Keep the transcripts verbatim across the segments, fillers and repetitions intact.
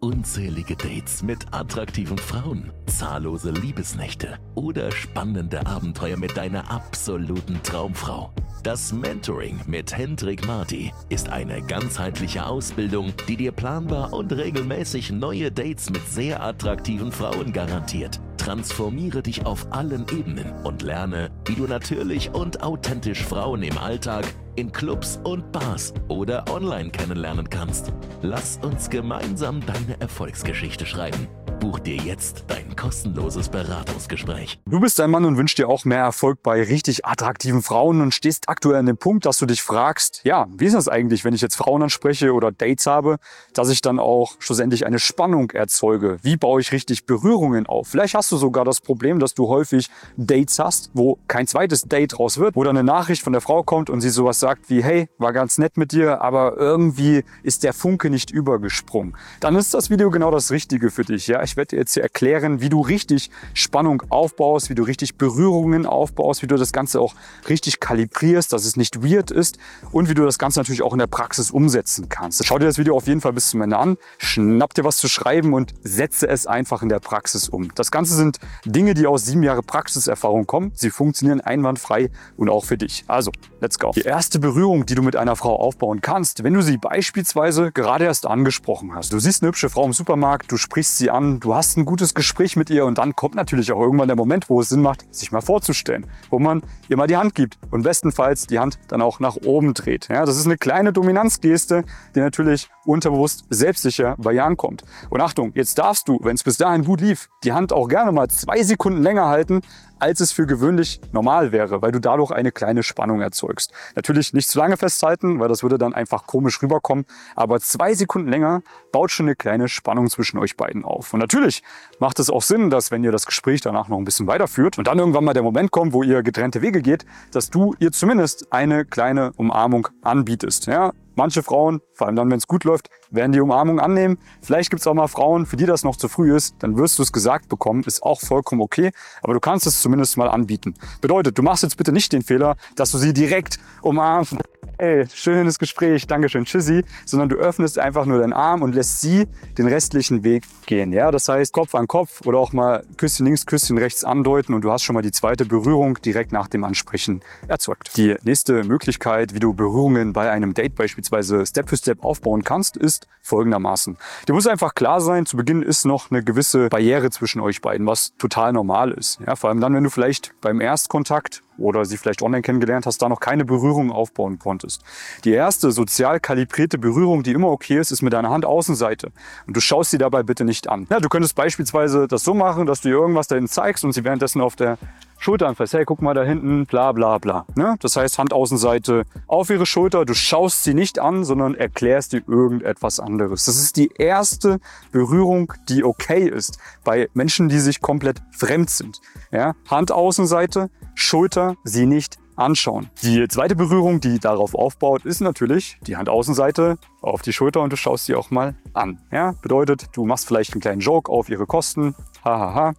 unzählige Dates mit attraktiven Frauen, zahllose Liebesnächte oder spannende Abenteuer mit deiner absoluten Traumfrau. Das Mentoring mit Hendrik Marty ist eine ganzheitliche Ausbildung, die dir planbar und regelmäßig neue Dates mit sehr attraktiven Frauen garantiert. Transformiere dich auf allen Ebenen und lerne, wie du natürlich und authentisch Frauen im Alltag, in Clubs und Bars oder online kennenlernen kannst. Lass uns gemeinsam deine Erfolgsgeschichte schreiben. Buch dir jetzt dein kostenloses Beratungsgespräch. Du bist ein Mann und wünschst dir auch mehr Erfolg bei richtig attraktiven Frauen und stehst aktuell an dem Punkt, dass du dich fragst, ja, wie ist das eigentlich, wenn ich jetzt Frauen anspreche oder Dates habe, dass ich dann auch schlussendlich eine Spannung erzeuge? Wie baue ich richtig Berührungen auf? Vielleicht hast du sogar das Problem, dass du häufig Dates hast, wo kein zweites Date raus wird, wo dann eine Nachricht von der Frau kommt und sie sowas sagt wie, hey, war ganz nett mit dir, aber irgendwie ist der Funke nicht übergesprungen. Dann ist das Video genau das Richtige für dich. Ja, ich werde dir jetzt hier erklären, wie du richtig Spannung aufbaust, wie du richtig Berührungen aufbaust, wie du das Ganze auch richtig kalibrierst, dass es nicht weird ist und wie du das Ganze natürlich auch in der Praxis umsetzen kannst. Schau dir das Video auf jeden Fall bis zum Ende an, schnapp dir was zu schreiben und setze es einfach in der Praxis um. Das Ganze sind Dinge, die aus sieben Jahren Praxiserfahrung kommen. Sie funktionieren einwandfrei und auch für dich. Also, let's go. Die erste Berührung, die du mit einer Frau aufbauen kannst, wenn du sie beispielsweise gerade erst angesprochen hast. Du siehst eine hübsche Frau im Supermarkt, du sprichst sie an, du hast ein gutes Gespräch mit ihr und dann kommt natürlich auch irgendwann der Moment, wo es Sinn macht, sich mal vorzustellen, wo man ihr mal die Hand gibt und bestenfalls die Hand dann auch nach oben dreht. Ja, das ist eine kleine Dominanzgeste, die natürlich unterbewusst selbstsicher bei ihr ankommt. Und Achtung, jetzt darfst du, wenn es bis dahin gut lief, die Hand auch gerne mal zwei Sekunden länger halten, als es für gewöhnlich normal wäre, weil du dadurch eine kleine Spannung erzeugst. Natürlich nicht zu lange festhalten, weil das würde dann einfach komisch rüberkommen, aber zwei Sekunden länger baut schon eine kleine Spannung zwischen euch beiden auf. Und natürlich macht es auch Sinn, dass wenn ihr das Gespräch danach noch ein bisschen weiterführt und dann irgendwann mal der Moment kommt, wo ihr getrennte Wege geht, dass du ihr zumindest eine kleine Umarmung anbietest. Ja? Manche Frauen, vor allem dann, wenn es gut läuft, werden die Umarmung annehmen. Vielleicht gibt es auch mal Frauen, für die das noch zu früh ist. Dann wirst du es gesagt bekommen, ist auch vollkommen okay. Aber du kannst es zumindest mal anbieten. Bedeutet, du machst jetzt bitte nicht den Fehler, dass du sie direkt umarmst. Ey, schönes Gespräch, Dankeschön, tschüssi. Sondern du öffnest einfach nur deinen Arm und lässt sie den restlichen Weg gehen. Ja, das heißt, Kopf an Kopf oder auch mal Küsschen links, Küsschen rechts andeuten und du hast schon mal die zweite Berührung direkt nach dem Ansprechen erzeugt. Die nächste Möglichkeit, wie du Berührungen bei einem Date beispielsweise Step für Step aufbauen kannst, ist folgendermaßen. Dir muss einfach klar sein, zu Beginn ist noch eine gewisse Barriere zwischen euch beiden, was total normal ist. Ja, vor allem dann, wenn du vielleicht beim Erstkontakt oder sie vielleicht online kennengelernt hast, da noch keine Berührung aufbauen konntest. Die erste sozial kalibrierte Berührung, die immer okay ist, ist mit deiner Handaußenseite. Und du schaust sie dabei bitte nicht an. Ja, du könntest beispielsweise das so machen, dass du ihr irgendwas dahin zeigst und sie währenddessen auf der Schulter anfasst. Hey, guck mal da hinten, bla bla bla. Ne? Das heißt, Handaußenseite auf ihre Schulter. Du schaust sie nicht an, sondern erklärst ihr irgendetwas anderes. Das ist die erste Berührung, die okay ist bei Menschen, die sich komplett fremd sind. Ja? Handaußenseite, Schulter, sie nicht anschauen. Die zweite Berührung, die darauf aufbaut, ist natürlich die Handaußenseite auf die Schulter und du schaust sie auch mal an. Ja? Bedeutet, du machst vielleicht einen kleinen Joke auf ihre Kosten. Hahaha.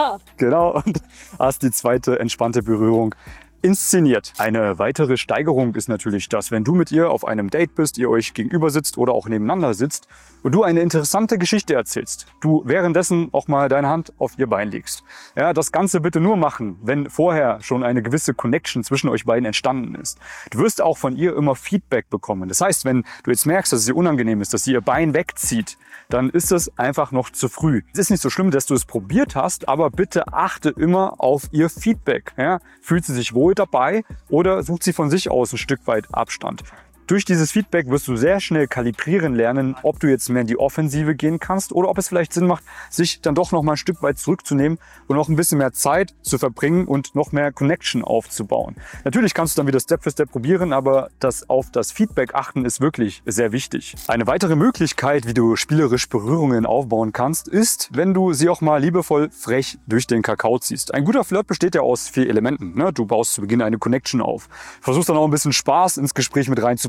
Genau. Und hast die zweite entspannte Berührung inszeniert. Eine weitere Steigerung ist natürlich, dass wenn du mit ihr auf einem Date bist, ihr euch gegenüber sitzt oder auch nebeneinander sitzt und du eine interessante Geschichte erzählst, du währenddessen auch mal deine Hand auf ihr Bein legst. Ja, das Ganze bitte nur machen, wenn vorher schon eine gewisse Connection zwischen euch beiden entstanden ist. Du wirst auch von ihr immer Feedback bekommen. Das heißt, wenn du jetzt merkst, dass es ihr unangenehm ist, dass sie ihr Bein wegzieht, dann ist es einfach noch zu früh. Es ist nicht so schlimm, dass du es probiert hast, aber bitte achte immer auf ihr Feedback. Ja? Fühlt sie sich wohl dabei oder sucht sie von sich aus ein Stück weit Abstand? Durch dieses Feedback wirst du sehr schnell kalibrieren lernen, ob du jetzt mehr in die Offensive gehen kannst oder ob es vielleicht Sinn macht, sich dann doch noch mal ein Stück weit zurückzunehmen und noch ein bisschen mehr Zeit zu verbringen und noch mehr Connection aufzubauen. Natürlich kannst du dann wieder Step für Step probieren, aber das auf das Feedback achten ist wirklich sehr wichtig. Eine weitere Möglichkeit, wie du spielerisch Berührungen aufbauen kannst, ist, wenn du sie auch mal liebevoll frech durch den Kakao ziehst. Ein guter Flirt besteht ja aus vier Elementen. Ne? Du baust zu Beginn eine Connection auf. Versuchst dann auch ein bisschen Spaß ins Gespräch mit reinzubringen.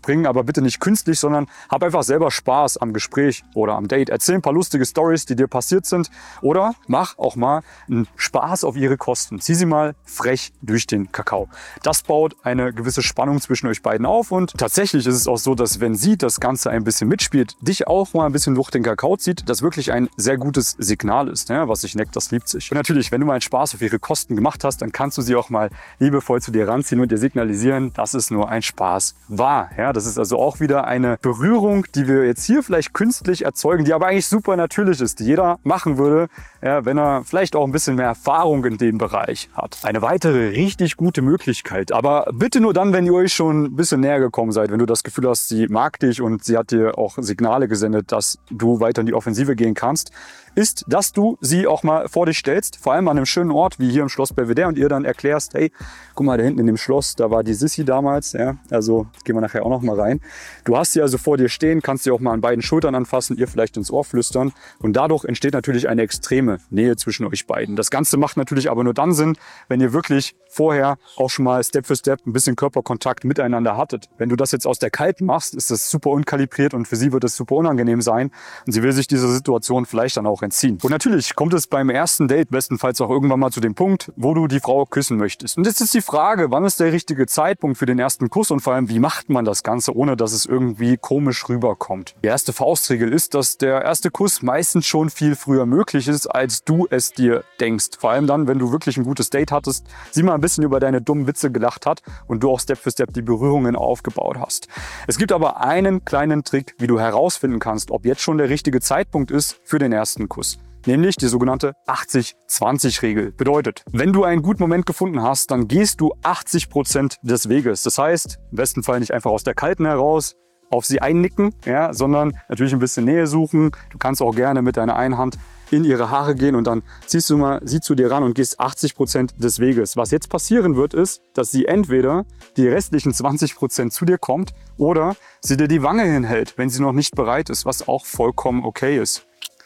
bringen, aber bitte nicht künstlich, sondern hab einfach selber Spaß am Gespräch oder am Date. Erzähl ein paar lustige Stories, die dir passiert sind, oder mach auch mal einen Spaß auf ihre Kosten. Zieh sie mal frech durch den Kakao. Das baut eine gewisse Spannung zwischen euch beiden auf und tatsächlich ist es auch so, dass wenn sie das Ganze ein bisschen mitspielt, dich auch mal ein bisschen durch den Kakao zieht, das wirklich ein sehr gutes Signal ist. Ja, was sich neckt, das liebt sich. Und natürlich, wenn du mal einen Spaß auf ihre Kosten gemacht hast, dann kannst du sie auch mal liebevoll zu dir ranziehen und dir signalisieren, dass es nur ein Spaß war. Ja, das ist also auch wieder eine Berührung, die wir jetzt hier vielleicht künstlich erzeugen, die aber eigentlich super natürlich ist, die jeder machen würde, ja, wenn er vielleicht auch ein bisschen mehr Erfahrung in dem Bereich hat. Eine weitere richtig gute Möglichkeit, aber bitte nur dann, wenn ihr euch schon ein bisschen näher gekommen seid, wenn du das Gefühl hast, sie mag dich und sie hat dir auch Signale gesendet, dass du weiter in die Offensive gehen kannst, ist, dass du sie auch mal vor dich stellst, vor allem an einem schönen Ort wie hier im Schloss Belvedere und ihr dann erklärst, hey, guck mal, da hinten in dem Schloss, da war die Sissi damals, ja, also gehen wir nachher auch noch mal rein. Du hast sie also vor dir stehen, kannst sie auch mal an beiden Schultern anfassen, ihr vielleicht ins Ohr flüstern und dadurch entsteht natürlich eine extreme Nähe zwischen euch beiden. Das Ganze macht natürlich aber nur dann Sinn, wenn ihr wirklich vorher auch schon mal Step für Step ein bisschen Körperkontakt miteinander hattet. Wenn du das jetzt aus der Kalten machst, ist das super unkalibriert und für sie wird es super unangenehm sein und sie will sich dieser Situation vielleicht dann auch entziehen. Und natürlich kommt es beim ersten Date bestenfalls auch irgendwann mal zu dem Punkt, wo du die Frau küssen möchtest. Und jetzt ist die Frage, wann ist der richtige Zeitpunkt für den ersten Kuss und vor allem, wie macht man das Ganze, ohne dass es irgendwie komisch rüberkommt. Die erste Faustregel ist, dass der erste Kuss meistens schon viel früher möglich ist, als du es dir denkst. Vor allem dann, wenn du wirklich ein gutes Date hattest, sie mal ein bisschen über deine dummen Witze gelacht hat und du auch Step für Step die Berührungen aufgebaut hast. Es gibt aber einen kleinen Trick, wie du herausfinden kannst, ob jetzt schon der richtige Zeitpunkt ist für den ersten Kuss. Nämlich die sogenannte achtzig zwanzig Regel. Bedeutet, wenn du einen guten Moment gefunden hast, dann gehst du achtzig Prozent des Weges. Das heißt, im besten Fall nicht einfach aus der Kalten heraus auf sie einnicken, ja, sondern natürlich ein bisschen Nähe suchen. Du kannst auch gerne mit deiner einen Hand in ihre Haare gehen und dann ziehst du mal sie zu dir ran und gehst achtzig Prozent des Weges. Was jetzt passieren wird, ist, dass sie entweder die restlichen zwanzig Prozent zu dir kommt oder sie dir die Wange hinhält, wenn sie noch nicht bereit ist, was auch vollkommen okay ist.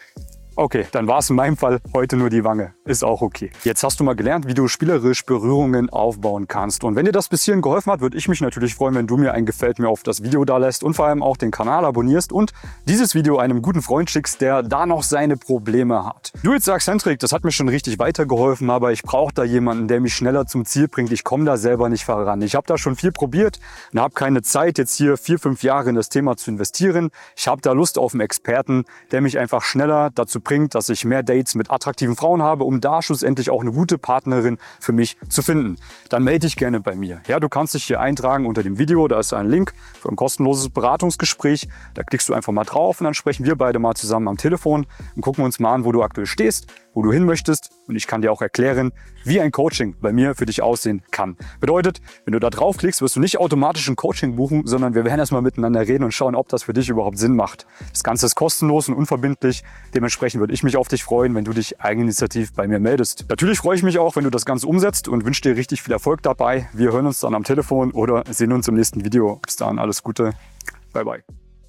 Okay, dann war es in meinem Fall heute nur die Wange. Ist auch okay. Jetzt hast du mal gelernt, wie du spielerisch Berührungen aufbauen kannst. Und wenn dir das bis hierhin geholfen hat, würde ich mich natürlich freuen, wenn du mir ein Gefällt mir auf das Video da lässt und vor allem auch den Kanal abonnierst und dieses Video einem guten Freund schickst, der da noch seine Probleme hat. Du jetzt sagst, Hendrik, das hat mir schon richtig weitergeholfen, aber ich brauche da jemanden, der mich schneller zum Ziel bringt. Ich komme da selber nicht voran. Ich habe da schon viel probiert und habe keine Zeit, jetzt hier vier, fünf Jahre in das Thema zu investieren. Ich habe da Lust auf einen Experten, der mich einfach schneller dazu bringt, dass ich mehr Dates mit attraktiven Frauen habe, um da schlussendlich auch eine gute Partnerin für mich zu finden. Dann melde dich gerne bei mir. Ja, du kannst dich hier eintragen unter dem Video, da ist ein Link für ein kostenloses Beratungsgespräch. Da klickst du einfach mal drauf und dann sprechen wir beide mal zusammen am Telefon und gucken uns mal an, wo du aktuell stehst, wo du hin möchtest und ich kann dir auch erklären, wie ein Coaching bei mir für dich aussehen kann. Bedeutet, wenn du da draufklickst, wirst du nicht automatisch ein Coaching buchen, sondern wir werden erstmal miteinander reden und schauen, ob das für dich überhaupt Sinn macht. Das Ganze ist kostenlos und unverbindlich. Dementsprechend würde ich mich auf dich freuen, wenn du dich eigeninitiativ bei mir meldest. Natürlich freue ich mich auch, wenn du das Ganze umsetzt und wünsche dir richtig viel Erfolg dabei. Wir hören uns dann am Telefon oder sehen uns im nächsten Video. Bis dahin, alles Gute. Bye, bye.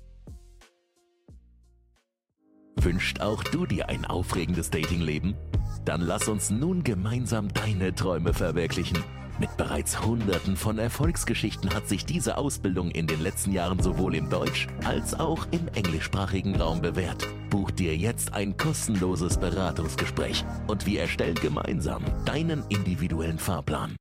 Wünscht auch du dir ein aufregendes Datingleben? Dann lass uns nun gemeinsam deine Träume verwirklichen. Mit bereits Hunderten von Erfolgsgeschichten hat sich diese Ausbildung in den letzten Jahren sowohl im deutsch- als auch im englischsprachigen Raum bewährt. Buch dir jetzt ein kostenloses Beratungsgespräch und wir erstellen gemeinsam deinen individuellen Fahrplan.